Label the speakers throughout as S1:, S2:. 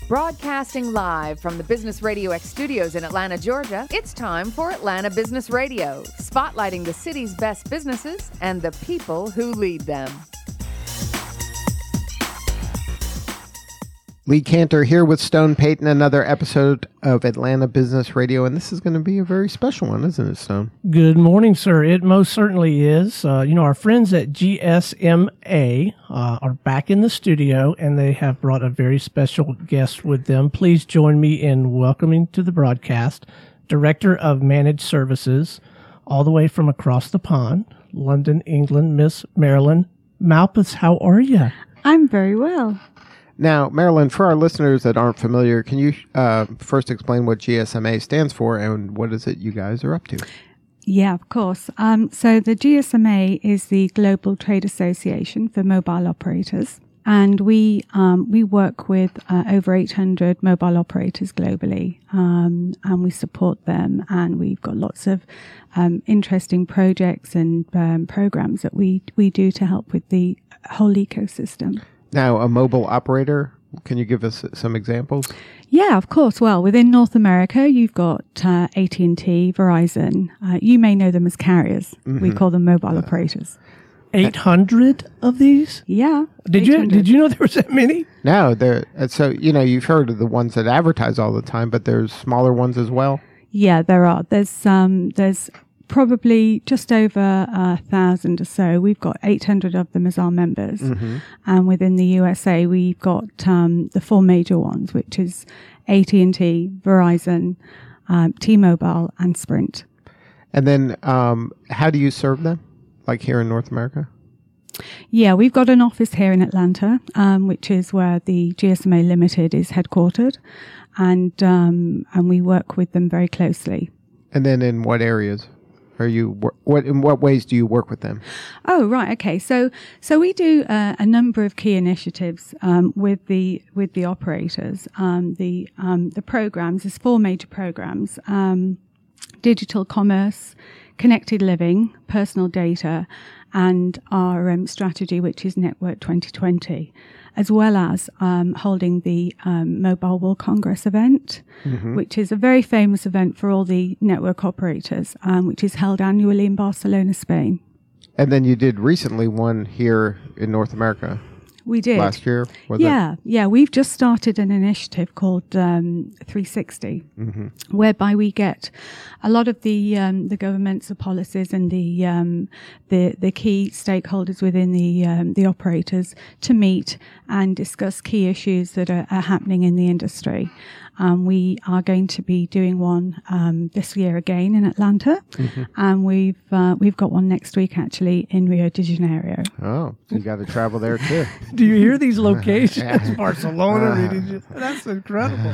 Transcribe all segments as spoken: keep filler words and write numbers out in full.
S1: Broadcasting live from the Business Radio X studios in Atlanta, Georgia, it's time for Atlanta Business Radio, spotlighting the city's best businesses and the people who lead them.
S2: Lee Cantor here with Stone Payton, another episode of Atlanta Business Radio, and this is going to be a very special one, isn't it, Stone?
S3: Good morning, sir. It most certainly is. Uh, you know, our friends at G S M A uh, are back in the studio, and they have brought a very special guest with them. Please join me in welcoming to the broadcast Director of Managed Services, all the way from across the pond, London, England, Miss Marilyn Malpass. How are you?
S4: I'm very well.
S2: Now, Marilyn, for our listeners that aren't familiar, can you uh, first explain what G S M A stands for and what is it you guys are up to?
S4: Yeah, of course. Um, so the G S M A is the Global Trade Association for Mobile Operators, and we um, we work with uh, over eight hundred mobile operators globally, um, and we support them, and we've got lots of um, interesting projects and um, programs that we, we do to help with the whole ecosystem.
S2: Now, a mobile operator, can you give us some examples?
S4: Yeah, of course. Well, within North America, you've got uh, A T and T, Verizon. Uh, you may know them as carriers. Mm-hmm. We call them mobile uh, operators.
S3: eight hundred of these?
S4: Yeah.
S3: Did you did you know there was that many?
S2: No. There. So, you know, you've heard of the ones that advertise all the time, but there's smaller ones as well?
S4: Yeah, there are. There's um, there's... probably just over a thousand or so. We've got eight hundred of them as our members. Mm-hmm. And within the U S A, we've got um, the four major ones, which is A T and T, Verizon, um, T-Mobile, and Sprint.
S2: And then um, how do you serve them, like here in North America?
S4: Yeah, we've got an office here in Atlanta, um, which is where the G S M A Limited is headquartered. And, um, and we work with them very closely.
S2: And then in what areas? Are you what in what ways do you work with them?
S4: Oh, right, okay. So so we do uh, a number of key initiatives um, with the with the operators. Um, the um, the programs, there's four major programs: um, digital commerce, connected living, personal data, and our um, strategy, which is Network twenty twenty, as well as um, holding the um, Mobile World Congress event, mm-hmm. which is a very famous event for all the network operators, um, which is held annually in Barcelona, Spain.
S2: And then you did recently one here in North America.
S4: We did.
S2: Last year? Was
S4: yeah,
S2: it?
S4: yeah. We've just started an initiative called um, three sixty, mm-hmm. whereby we get a lot of the um, the governments, the policies, and the um, the the key stakeholders within the um, the operators to meet and discuss key issues that are, are happening in the industry. Um, we are going to be doing one um, this year again in Atlanta, mm-hmm. and we've uh, we've got one next week actually in Rio de Janeiro.
S2: Oh, so you got to travel there too.
S3: Do you hear these locations? Barcelona, Rio de Janeiro. That's incredible.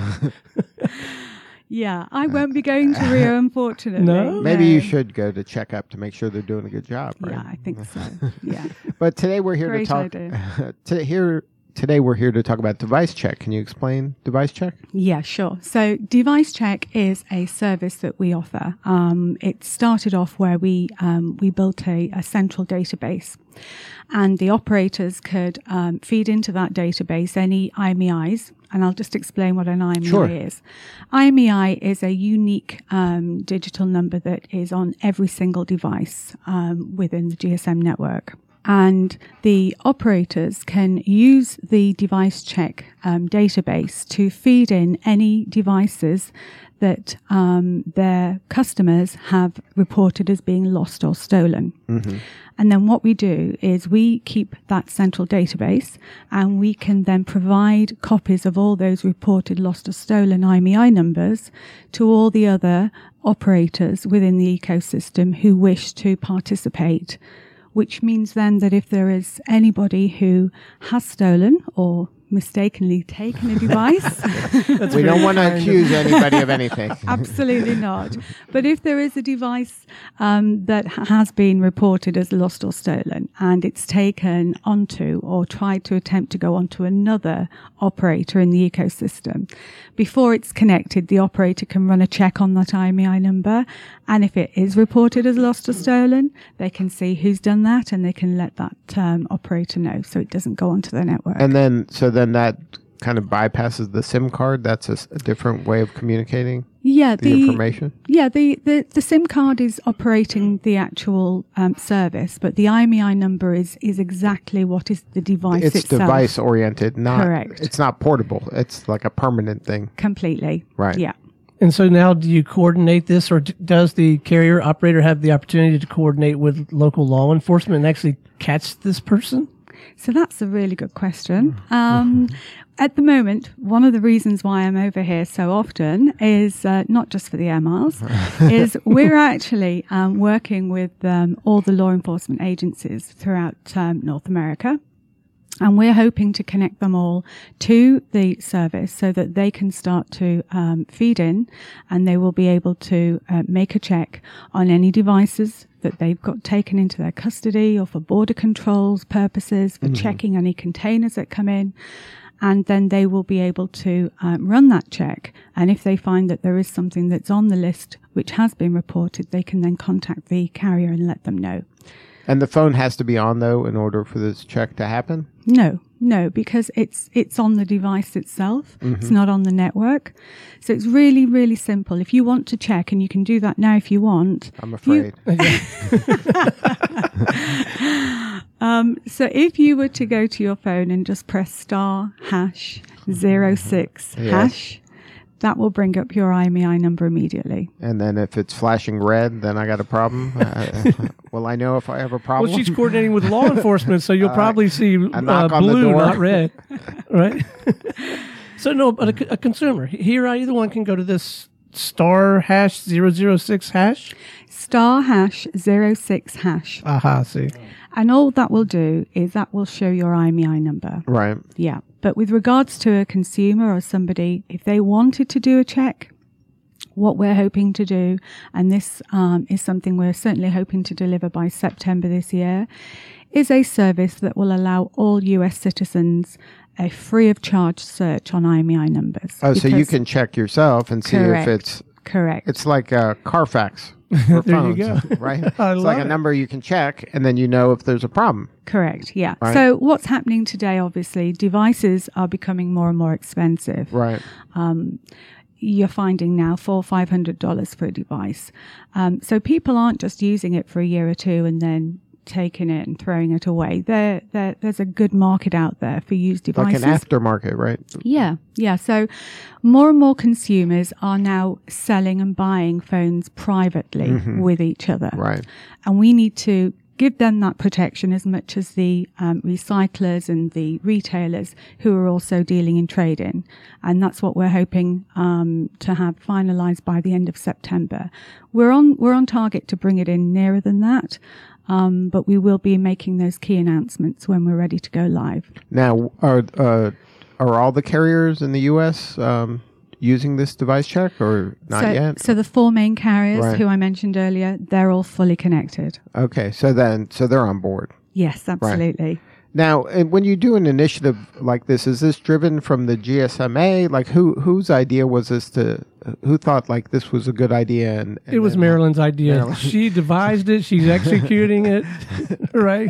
S4: Yeah, I won't be going to Rio, unfortunately.
S3: No?
S2: Maybe
S4: no.
S2: you should go to check up to make sure they're doing a good job, right?
S4: Yeah, I think so. Yeah.
S2: But today we're here
S4: Great
S2: to talk.
S4: idea.
S2: to here. Today we're here to talk about Device Check. Can you explain Device Check?
S4: Yeah, sure. So Device Check is a service that we offer. Um, it started off where we um, we built a, a central database, and the operators could um, feed into that database any I M E Is. And I'll just explain what an I M E I
S2: sure.
S4: is. I M E I is a unique um, digital number that is on every single device um, within the G S M network. And the operators can use the Device Check um, database to feed in any devices that um, their customers have reported as being lost or stolen. Mm-hmm. And then what we do is we keep that central database, and we can then provide copies of all those reported lost or stolen I M E I numbers to all the other operators within the ecosystem who wish to participate. Which means then that if there is anybody who has stolen or mistakenly taken a device.
S2: We don't want to accuse anybody of anything.
S4: Absolutely not. But if there is a device um, that has been reported as lost or stolen, and it's taken onto or tried to attempt to go onto another operator in the ecosystem, before it's connected, the operator can run a check on that I M E I number. And if it is reported as lost or stolen, they can see who's done that, and they can let that um, operator know so it doesn't go onto their network.
S2: And then, so then that kind of bypasses the SIM card. That's a, s- a different way of communicating
S4: Yeah,
S2: the,
S4: the,
S2: information.
S4: Yeah, the, the, the SIM card is operating the actual um, service, but the I M E I number is is exactly what is the device
S2: It's
S4: itself.
S2: device oriented, not
S4: Correct.
S2: It's not portable. It's like a permanent thing.
S4: Completely.
S2: Right.
S4: Yeah.
S3: And so now, do you coordinate this, or d- does the carrier operator have the opportunity to coordinate with local law enforcement and actually catch this person?
S4: So that's a really good question. Um, at the moment, one of the reasons why I'm over here so often is uh, not just for the air miles, is we're actually um, working with um, all the law enforcement agencies throughout um, North America. And we're hoping to connect them all to the service so that they can start to um, feed in, and they will be able to uh, make a check on any devices that they've got taken into their custody, or for border controls purposes, for mm-hmm. checking any containers that come in. And then they will be able to um, run that check. And if they find that there is something that's on the list which has been reported, they can then contact the carrier and let them know.
S2: And the phone has to be on, though, in order for this check to happen?
S4: No, no, because it's it's on the device itself. Mm-hmm. It's not on the network. So it's really, really simple. If you want to check, and you can do that now if you want.
S2: I'm afraid.
S4: You um, so if you were to go to your phone and just press star hash zero six
S2: yes.
S4: hash, that will bring up your I M E I number immediately.
S2: And then if it's flashing red, then I got a problem. uh, will I know if I have a problem?
S3: Well, she's coordinating with law enforcement, so you'll
S2: uh,
S3: probably see uh, blue, not red. Right? So, no, but a, a consumer, here either one can go to this star hash zero zero six hash.
S4: Star hash zero six hash.
S3: Aha, see.
S4: And all that will do is that will show your I M E I number.
S2: Right.
S4: Yeah. But with regards to a consumer or somebody, if they wanted to do a check, what we're hoping to do, and this um, is something we're certainly hoping to deliver by September this year, is a service that will allow all U S citizens a free of charge search on I M E I numbers.
S2: Oh, so you can check yourself and see
S4: correct,
S2: if it's...
S4: Correct.
S2: It's like a Carfax for
S3: there
S2: phones,
S3: you go.
S2: right?
S3: I
S2: It's
S3: love
S2: like a
S3: it.
S2: number you can check, and then you know if there's a problem.
S4: Correct, yeah.
S2: Right.
S4: So what's happening today, obviously, devices are becoming more and more expensive.
S2: Right.
S4: Um, you're finding now four or five hundred dollars for a device. Um, so people aren't just using it for a year or two and then taking it and throwing it away. There, there, there's a good market out there for used devices.
S2: Like an aftermarket, right?
S4: Yeah, yeah. So more and more consumers are now selling and buying phones privately mm-hmm. with each other.
S2: Right.
S4: And we need to give them that protection as much as the um, recyclers and the retailers who are also dealing in trade-in. And that's what we're hoping um, to have finalized by the end of September. We're on, we're on target to bring it in nearer than that. Um, but we will be making those key announcements when we're ready to go live.
S2: Now, are uh, are all the carriers in the U S um, using this device check, or not
S4: so,
S2: yet?
S4: So the four main carriers
S2: right.
S4: who I mentioned earlier, they're all fully connected.
S2: Okay, so then, so they're on board.
S4: Yes, absolutely.
S2: Right. Now, and when you do an initiative like this, is this driven from the G S M A? Like, who whose idea was this to? Who thought like this was a good idea? And, and
S3: it was
S2: and,
S3: Marilyn's idea.
S2: Marilyn.
S3: She devised it. She's executing it. Right?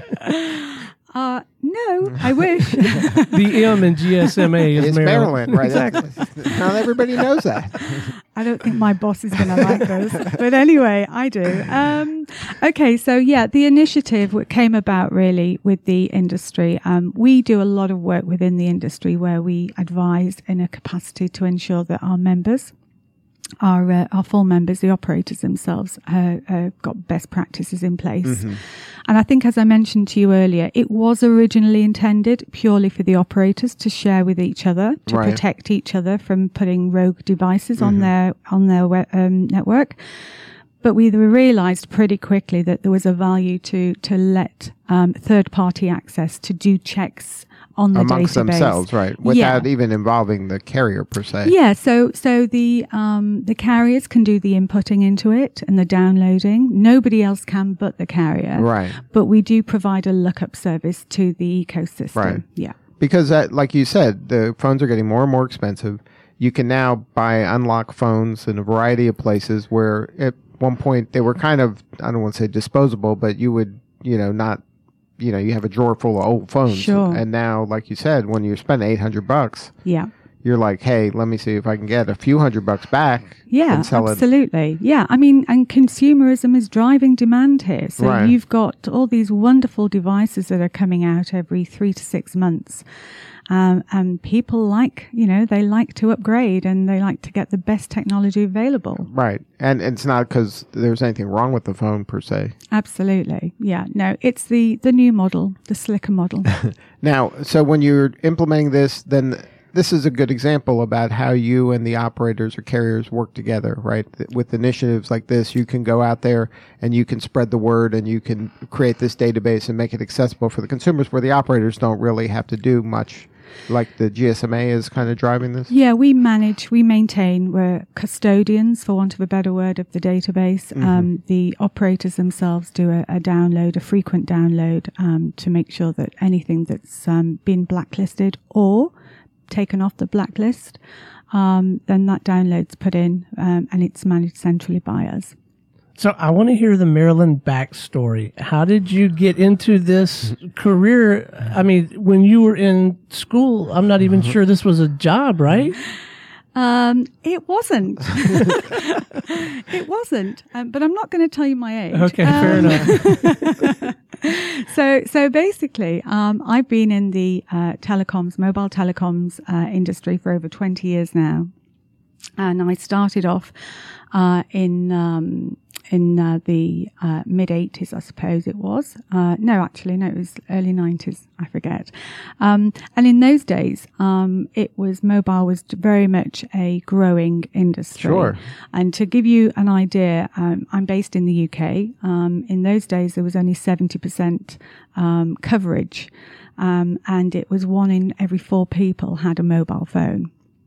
S4: Uh, no, I wish.
S3: The M in G S M A is
S2: it's
S3: Marilyn.
S2: Marilyn, right? Exactly. Not everybody knows that.
S4: I don't think my boss is going to like this, but anyway, I do. Um, okay, so yeah, the initiative came about really with the industry. Um, we do a lot of work within the industry where we advise in a capacity to ensure that our members, our uh, our full members, the operators themselves, uh, uh, got best practices in place. Mm-hmm. And I think, as I mentioned to you earlier, it was originally intended purely for the operators to share with each other, to
S2: right.
S4: protect each other from putting rogue devices mm-hmm. on their on their we- um, network. But we realized pretty quickly that there was a value to to let um, third party access to do checks on the
S2: amongst
S4: database
S2: themselves, right? Without yeah. even involving the carrier per se.
S4: Yeah, so so the um, the carriers can do the inputting into it and the downloading. Nobody else can but the carrier.
S2: Right.
S4: But we do provide a lookup service to the ecosystem.
S2: Right.
S4: Yeah.
S2: Because, that, like you said, the phones are getting more and more expensive. You can now buy unlock phones in a variety of places where at one point they were kind of, I don't want to say disposable, but you would, you know, not you know, you have a drawer full of old phones.
S4: Sure.
S2: And now, like you said, when you spend eight hundred bucks,
S4: Yeah.
S2: you're like, hey, let me see if I can get a few hundred bucks back.
S4: Yeah,
S2: and sell
S4: absolutely. It. Yeah, I mean, and consumerism is driving demand here. So
S2: right.
S4: you've got all these wonderful devices that are coming out every three to six months. Um, and people like, you know, they like to upgrade and they like to get the best technology available.
S2: Right. And it's not because there's anything wrong with the phone per se.
S4: Absolutely. Yeah. No, it's the, the new model, the slicker model.
S2: Now, so when you're implementing this, then this is a good example about how you and the operators or carriers work together, right? With initiatives like this, you can go out there and you can spread the word and you can create this database and make it accessible for the consumers where the operators don't really have to do much. Like the G S M A is kind of driving this?
S4: Yeah, we manage, we maintain, we're custodians, for want of a better word, of the database. Mm-hmm. Um, the operators themselves do a, a download, a frequent download, um, to make sure that anything that's um, been blacklisted or taken off the blacklist, um, then that download's put in um, and it's managed centrally by us.
S3: So I want to hear the Marilyn backstory. How did you get into this career? I mean, when you were in school, I'm not even sure this was a job, right?
S4: Um, it wasn't. It wasn't. Um, but I'm not going to tell you my age.
S3: Okay,
S4: um,
S3: fair enough.
S4: so, so basically, um, I've been in the uh, telecoms, mobile telecoms uh, industry for over twenty years now. And I started off uh, in um, in uh, the uh, mid eighties, I suppose it was. Uh, no, actually, no, it was early nineties. I forget. Um, and in those days, um, it was mobile was very much a growing industry.
S2: Sure.
S4: And to give you an idea, um, I'm based in the U K. Um, in those days, there was only seventy percent um, coverage, um, and it was one in every four people had a mobile phone.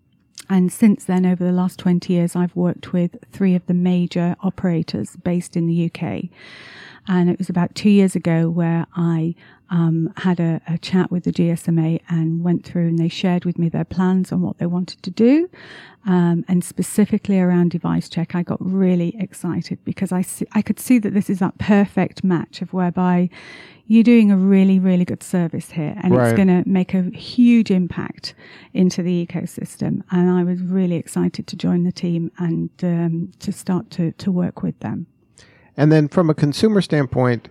S4: And since then, over the last twenty years, I've worked with three of the major operators based in the U K. And it was about two years ago where I um, had a, a chat with the G S M A and went through and they shared with me their plans on what they wanted to do. Um, and specifically around device check, I got really excited because I, see, I could see that this is that perfect match of whereby you're doing a really, really good service here and
S2: right.
S4: it's going to make a huge impact into the ecosystem. And I was really excited to join the team and um, to start to, to work with them.
S2: And then from a consumer standpoint,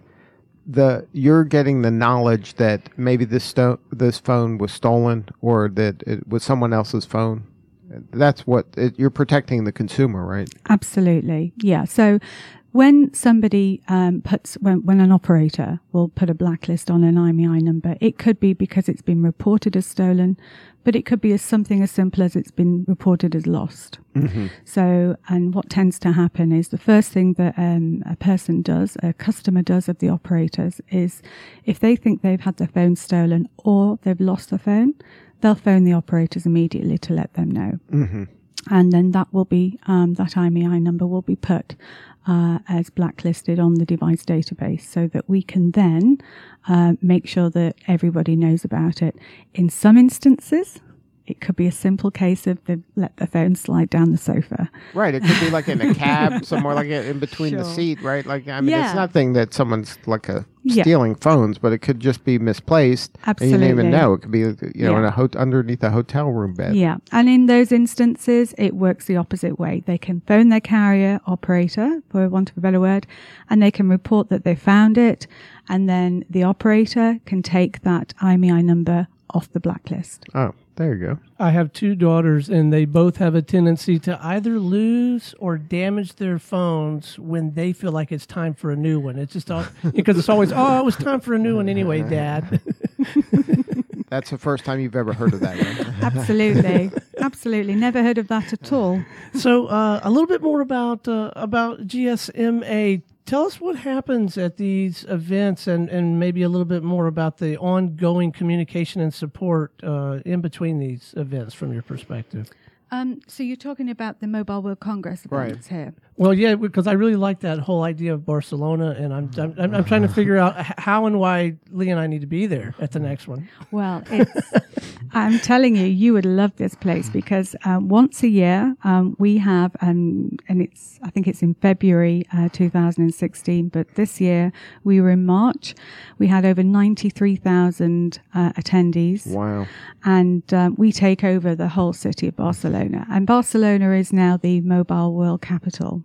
S2: the you're getting the knowledge that maybe this sto- this phone was stolen or that it was someone else's phone. That's what it, you're protecting the consumer, right?
S4: Absolutely. Yeah. So when somebody um, puts, when, when an operator will put a blacklist on an I M E I number, it could be because it's been reported as stolen, but it could be as something as simple as it's been reported as lost. Mm-hmm. So, and what tends to happen is the first thing that um, a person does, a customer does of the operators is if they think they've had their phone stolen or they've lost the phone, they'll phone the operators immediately to let them know. Mm-hmm. And then that will be, um, that I M E I number will be put uh, as blacklisted on the device database so that we can then uh, make sure that everybody knows about it. In some instances, it could be a simple case of they've let the phone slide down the sofa.
S2: Right. It could be like in a cab, somewhere like in between
S4: Sure.
S2: the seat, right? Like, I mean,
S4: Yeah.
S2: it's nothing that someone's like a
S4: Yeah.
S2: stealing phones, but it could just be misplaced.
S4: Absolutely.
S2: And you didn't even know. It could be, you know,
S4: Yeah.
S2: in a ho- underneath a hotel room bed.
S4: Yeah. And in those instances, it works the opposite way. They can phone their carrier operator, for want of a better word, and they can report that they found it. And then the operator can take that I M E I number off the blacklist.
S2: Oh, there you go.
S3: I have two daughters, and they both have a tendency to either lose or damage their phones when they feel like it's time for a new one. It's just all, because it's always, oh, it was time for a new one anyway, Dad.
S2: That's the first time you've ever heard of that, right?
S4: Absolutely. Absolutely. Never heard of that at all.
S3: So uh, a little bit more about uh, about G S M A. Tell us what happens at these events and, and maybe a little bit more about the ongoing communication and support uh, in between these events from your perspective.
S4: Um, so you're talking about the Mobile World Congress events
S2: Right.
S4: here.
S3: Well, yeah, because I really like that whole idea of Barcelona, and I'm I'm, I'm, I'm trying to figure out h- how and why Lee and I need to be there at the next one.
S4: Well, it's, I'm telling you, you would love this place because um, once a year um, we have, um, and it's I think it's in February uh, two thousand sixteen, but this year we were in March. We had over ninety-three thousand uh, attendees.
S2: Wow.
S4: And um, we take over the whole city of Barcelona. And Barcelona is now the mobile world capital.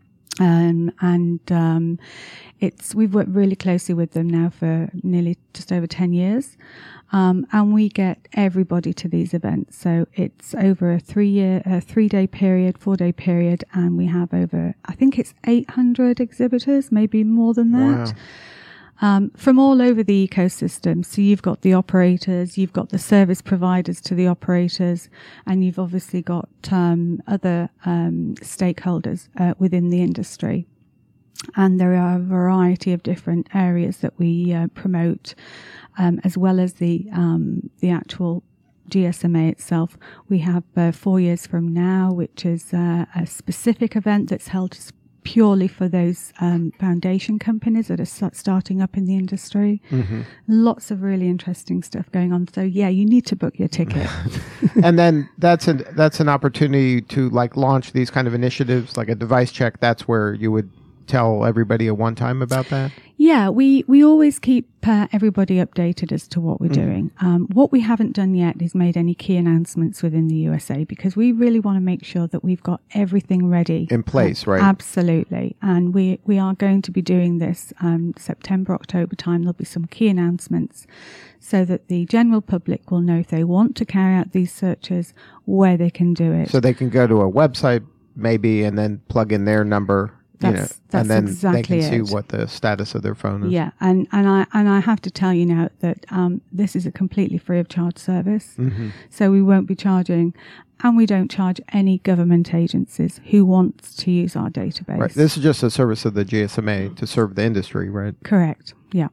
S4: Um, and um, it's we've worked really closely with them now for nearly just over ten years. Um, and we get everybody to these events. So it's over a three year, a three day period, four day period. And we have over, I think it's eight hundred exhibitors, maybe more than that.
S2: Wow.
S4: Um, from all over the ecosystem. So you've got the operators, you've got the service providers to the operators, and you've obviously got um, other um, stakeholders uh, within the industry. And there are a variety of different areas that we uh, promote, um, as well as the um, the actual G S M A itself. We have uh, four years from now, which is uh, a specific event that's held purely for those um, foundation companies that are start starting up in the industry. Mm-hmm. Lots of really interesting stuff going on. So yeah, you need to book your ticket.
S2: And then that's an that's an opportunity to like launch these kind of initiatives, like a device check. That's where you would tell everybody at one time about that?
S4: Yeah, we, we always keep uh, everybody updated as to what we're mm. doing. Um, what we haven't done yet is made any key announcements within the U S A because we really want to make sure that we've got everything ready.
S2: In place, uh, right?
S4: Absolutely. And we, we are going to be doing this um, September, October time. There'll be some key announcements so that the general public will know if they want to carry out these searches, where they can do it.
S2: So they can go to a website maybe and then plug in their number.
S4: That's,
S2: you know,
S4: that's
S2: and then
S4: exactly
S2: they can
S4: it.
S2: see what the status of their phone is.
S4: Yeah, and, and I and I have to tell you now that um, this is a completely free of charge service. Mm-hmm. So we won't be charging, and we don't charge any government agencies who wants to use our database.
S2: Right. This is just a service of the G S M A to serve the industry, right?
S4: Correct. Yeah.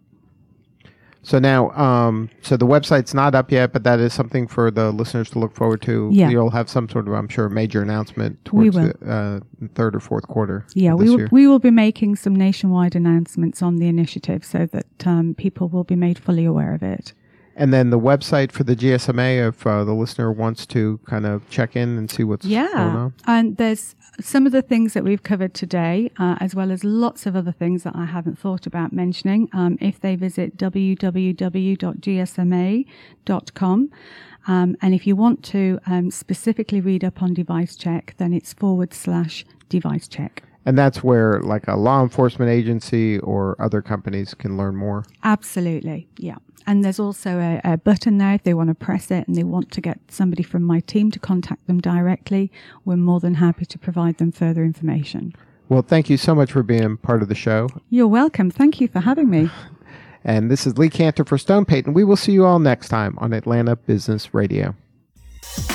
S2: So now, um, so the website's not up yet, but that is something for the listeners to look forward to.
S4: Yeah.
S2: You'll have some sort of, I'm sure, major announcement towards
S4: we will.
S2: the uh, third or fourth quarter.
S4: Yeah,
S2: of
S4: we
S2: this
S4: will,
S2: year.
S4: we will be making some nationwide announcements on the initiative so that um, people will be made fully aware of it.
S2: And then the website for the G S M A, if uh, the listener wants to kind of check in and see what's
S4: yeah.
S2: going on.
S4: And there's some of the things that we've covered today, uh, as well as lots of other things that I haven't thought about mentioning. Um, if they visit w w w dot g s m a dot com, um, and if you want to um, specifically read up on device check, then it's forward slash device check.
S2: And that's where like a law enforcement agency or other companies can learn more.
S4: Absolutely, yeah. And there's also a, a button there if they want to press it and they want to get somebody from my team to contact them directly. We're more than happy to provide them further information.
S2: Well, thank you so much for being part of the show.
S4: You're welcome. Thank you for having me.
S2: And this is Lee Cantor for Stone Payton. We will see you all next time on Atlanta Business Radio.